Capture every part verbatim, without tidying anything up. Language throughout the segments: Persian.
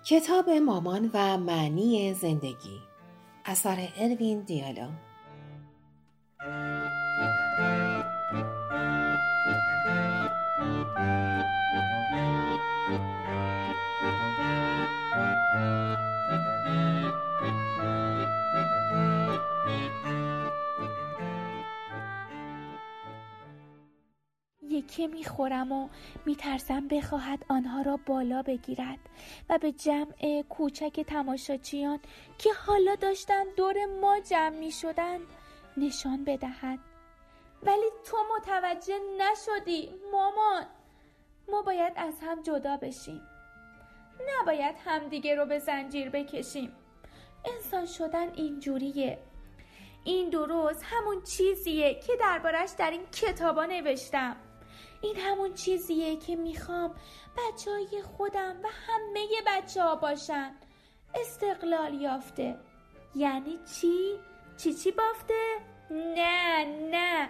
کتاب مامان و معنی زندگی، اثر اروین دیالو. یکی میخورم و میترسم بخواهد آنها را بالا بگیرد و به جمع کوچک تماشاچیان که حالا داشتن دور ما جمع میشدن نشان بدهد. ولی تو متوجه نشدی مامان. ما باید از هم جدا بشیم، نباید همدیگه رو به زنجیر بکشیم. انسان شدن اینجوریه. این درست همون چیزیه که دربارش در این کتابا نوشتم. این همون چیزیه که میخوام بچه های خودم و همه بچه ها باشن. استقلال یافته. یعنی چی؟ چی چی بافته؟ نه نه،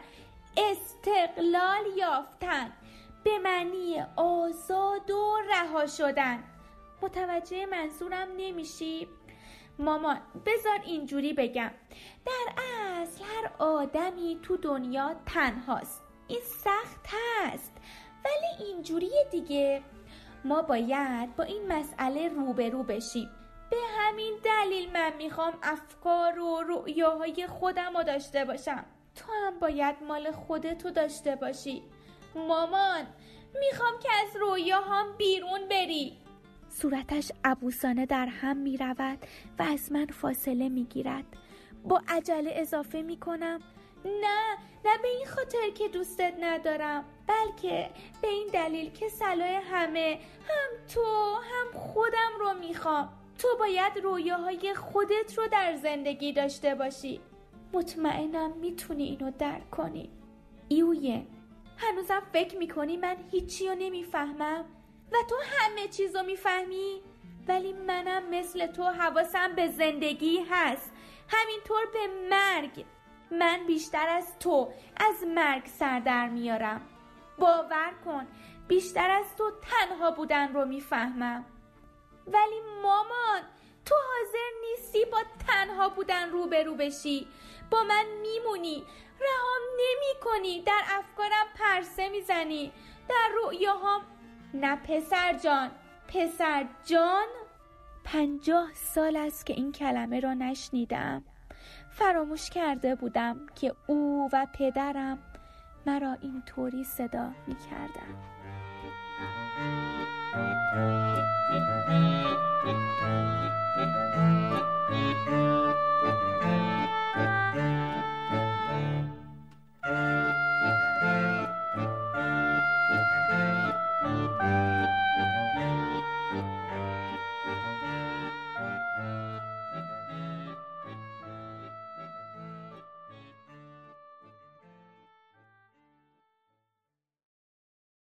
استقلال یافتن به معنی آزاد و رها شدن. متوجه منظورم نمیشی؟ مامان بذار اینجوری بگم. در اصل هر آدمی تو دنیا تنهاست. این سخت هست ولی اینجوریه دیگه. ما باید با این مسئله روبرو بشیم. به همین دلیل من میخوام افکار و رؤیاهای خودم رو داشته باشم. تو هم باید مال خودتو داشته باشی. مامان میخوام که از رؤیاهام بیرون بری. صورتش عبوسانه در هم می رود و از من فاصله می گیرد. با عجله اضافه می کنم نه نه، به این خاطر که دوستت ندارم، بلکه به این دلیل که صلاح همه، هم تو هم خودم رو میخوام. تو باید رویاهای خودت رو در زندگی داشته باشی. مطمئنم میتونی اینو درک کنی. ایویه، هنوزم فکر میکنی من هیچی رو نمیفهمم و تو همه چیز رو میفهمی؟ ولی منم مثل تو حواسم به زندگی هست، همینطور به مرگ. من بیشتر از تو از مرگ سر در میارم. باور کن بیشتر از تو تنها بودن رو میفهمم. ولی مامان تو حاضر نیستی با تنها بودن روبرو بشی. با من میمونی، رهام نمی کنی، در افکارم پرسه میزنی، در رؤیاهام. نه پسر جان، پسر جان. پنجاه سال است که این کلمه را نشنیدم. فراموش کرده بودم که او و پدرم مرا اینطوری صدا می کردن.